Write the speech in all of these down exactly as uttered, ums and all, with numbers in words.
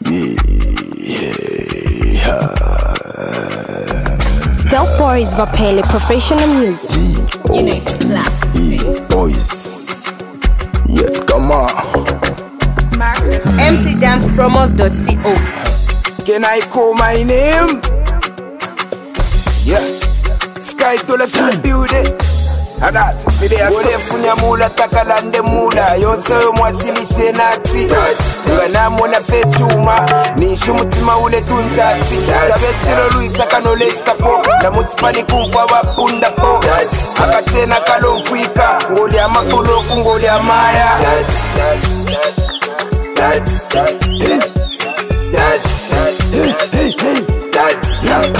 Dope Boys Vapele Professional Music. You know it's classic. Boys. Yet come on. M C Dance Promos dot co. Can I call my name? Yeah. Sky Dollars in the building. I got it. See there. Wole funya mula takalande mula. Yonse mwasili senati. Ngana mona fechuma. Nishu mutima ule tuntati. Tabesilo luisa kanolesta po. Na mutipani kumfa wapunda po. Akatena kalomfuika. Ngoli ya makolo kungoli ya maya. That's, that's, that's, that's, that's, hey, hey, hey, that's, that's,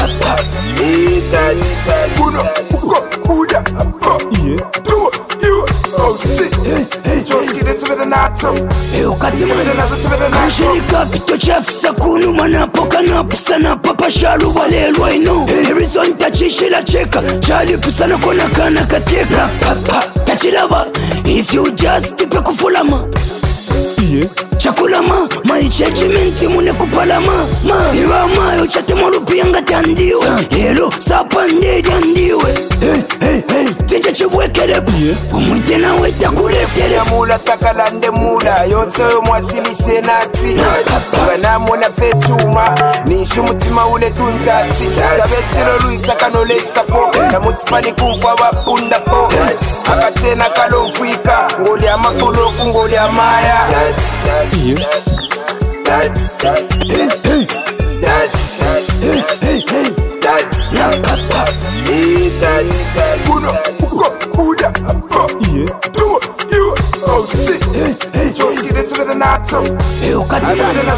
hey, that's, that's, Buddha, Buddha, Buddha, yeah, do it, you, oh, shit, hey, hey, just get into the nato, hey, ukati kanshirika pito chafisa kunu manapoka napusana papa sharu walelwa ino Harrison tachishila cheka chali pusana kona kana kateka papa tachilaba if you just tipe kufulama yeah. Chakulama, maichechimenti mune kupalama ma Irama, yochate marupi anga tandiwe Hero, sapa ndedi andiwe Hey, hey, hey, tije chivuekerebu Umwite na weta kuretere ya mula takalande mula Yonse mwasili senati Ngana mona fechuma Nishu mutima ule tuntati Tabesilo luisa kanolesta po Na mutipani kumfa wapunda po Akatena kalomfuika Ngoli ya makolo kungoli ya maya That's, that's, that's, hey, hey, that's, that's, hey, hey, hey, that's, that's, hey, that's, that's, Buddha, Buddha, yeah, do it, you, oh, shit, hey, hey, just get into the nato, hey, ukati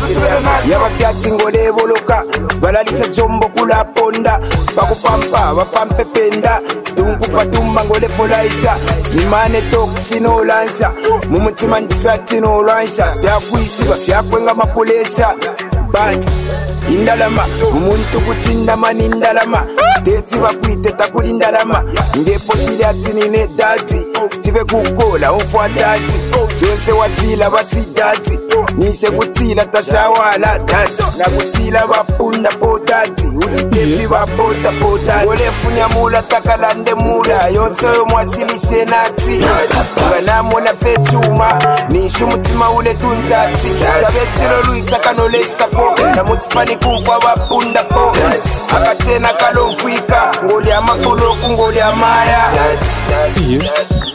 yaba fyati ngole boloka, balalisa jombo kula ponda, bakupampa, bapampe penda, dungu patumba ngole folaisa, nimane toksi no lansa, mumutima ndifyati no lansa, fyakuisiba, fyakwenga mapolesa, but, indalama, umuntu kutinda mani indalama, teti bakwite takuli indalama, ngepo shili atinine dati, sive kukola ufwa dati, jonse watila bati dati, nise kutila tashawala dati, na kutila bapunda po dati, utikefi bapota po dati, wole funya mula takalande mula, yonse mwasili senati, ngana mona fechuma, nishu mutima ule tuntati, tabesilo luisa kanolesta po, na mutipani kumfa wapunda po, akatena kalomfuika, ngoli ya makolo kungoli ya maya. That's,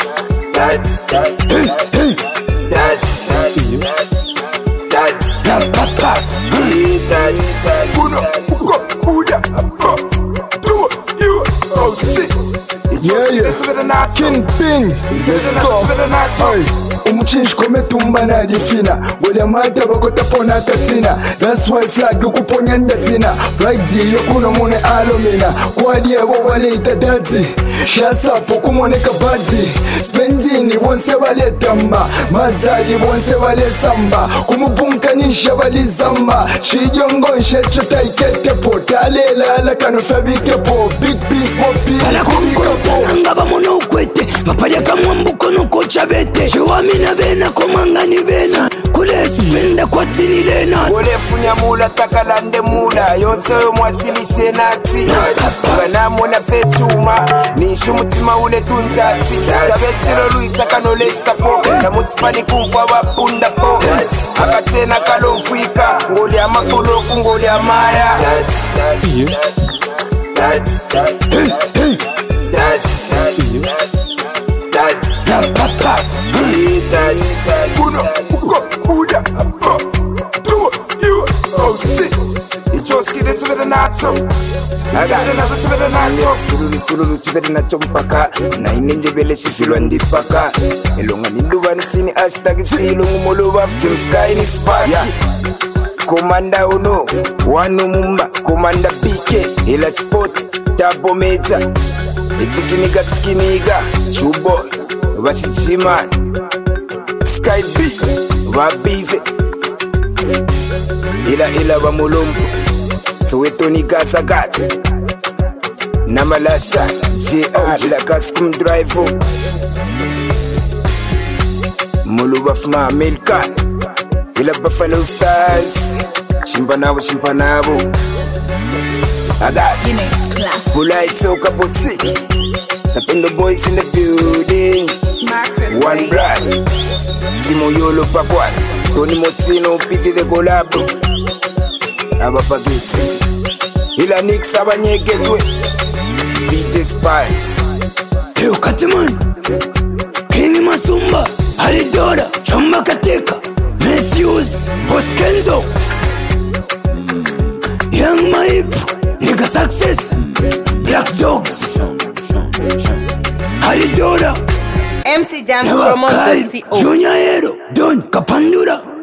that's, that's, hey, hey, that's, that's, that's, that's, hey, that's, that's, Buddha, Buddha, do it, you, oh, shit. Yeah, yeah, Kingpin, let's go, hey. Umuchinshi kome tumba na difina Golia mata bakota pona katina That's why flag kuponya ndatina Right yokuno mune alomina Kwa diya wawale itadati Shasa poku mone kabadi Spendini wonse wale tamba Mazali wonse wale samba Kumubunka nisha wali zamba Chijongo nshecho taikete po Talela ala kano fabike po Big piece mo piece Kala kumkota ngaba mono ukwete Mapalia kamwambuko nuko chabete Shiwami na vena komangani vena Kulesi penda kwa tini lena Wole funya mula takalande mula Yonse mwasili senati Ngana mona fechuma Nishu mutima ule tuntati Tabesilo luisa kanolesta po Na mutipani kumfa wapunda po Akatena kalomfuika Ngoli ya makolo kungoli ya maya That's, that's, that's, hey, hey, that's, that's, that's, that's, hey, that's, that's, Buddha, Buddha, do it, you, oh, shit. You just get into the nato. I got another to the nato. Sululu, sululu, chibede na chompaka. Na ininje bele shifilwa ndipaka. Elonga ninduwa nisini hashtag silungu molo of Team Sky ni sparky. Komanda uno, wanu mumba, komanda B K, ila sport, tabo meja. Ichikiniga, tikiniga, chuboy, washichimani. Sky B, wabize. Ila ila wa mulumbu, Soweto ni gaza gati. Namalasa, J R, ila custom drive. Mulu wafma American, ila Buffalo Stars. Shimpa nabo, shimpa nabo. I got You know it's classic. Bulai Toka Boutique. Nothing the boys in the building. Marcus. One blood. Timo Yolo Pakwat. Tony Mozzino, Piti the Golabo. Abapagiti. Ila Nix Abanye Gateway. D J Spice. Yo Katiman King Masumba Alidora Chamba Kateka Matthews Boskenzo Young Maip Nigga Success Black Dogs Alidora M C Jams Promos dot co. Junior Hero Don Kapandura